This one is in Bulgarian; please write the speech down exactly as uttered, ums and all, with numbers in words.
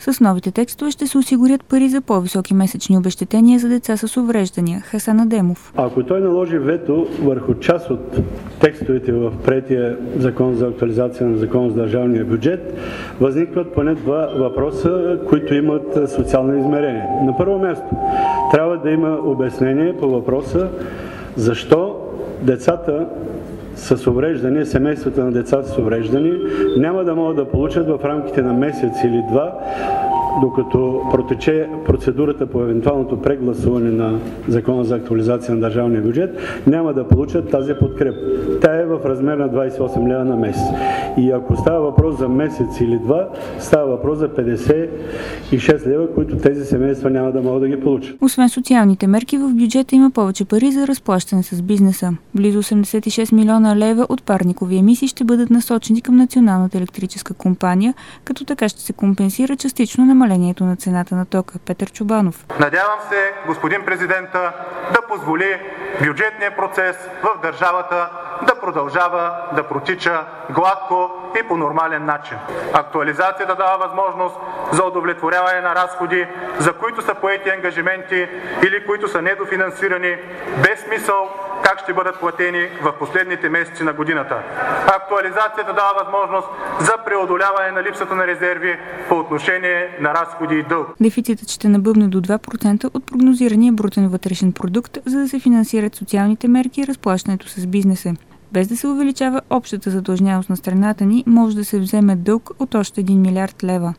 С новите текстове ще се осигурят пари за по-високи месечни обезщетения за деца с увреждания. Хасан Адемов. Ако той наложи вето върху част от текстовете в приетия закон за актуализация на закон за държавния бюджет, възникват поне два въпроса, които имат социално измерение. На първо място, трябва да има обяснение по въпроса защо децата с увреждания, семействата на децата с увреждания няма да могат да получат в рамките на месец или два, докато протече процедурата по евентуалното прегласуване на закона за актуализация на държавния бюджет, няма да получат тази подкрепа. Тя е в размер на двадесет и осем лева на месец. И ако става въпрос за месец или два, става въпрос за петдесет и шест лева, които тези семейства няма да могат да ги получат. Освен социалните мерки, в бюджета има повече пари за разплащане с бизнеса. Близо осемдесет и шест милиона лева от парникови емисии ще бъдат насочени към Националната електрическа компания, като така ще се компенсира частично намалението на цената на тока. Петър Чубанов. Надявам се, господин президента, да позволи бюджетния процес в държавата да продължава да протича гладко и по нормален начин. Актуализацията дава възможност за удовлетворяване на разходи, за които са поети ангажименти или които са недофинансирани, без смисъл как ще бъдат платени в последните месеци на годината. Актуализацията дава възможност за преодоляване на липсата на резерви по отношение на разходи и дълг. Дефицитът ще набъбне до два процента от прогнозирания брутен вътрешен продукт, за да се финансират социалните мерки и разплащането с бизнеса. Без да се увеличава общата задлъжнялост на страната ни, може да се вземе дълг от още един милиард лева.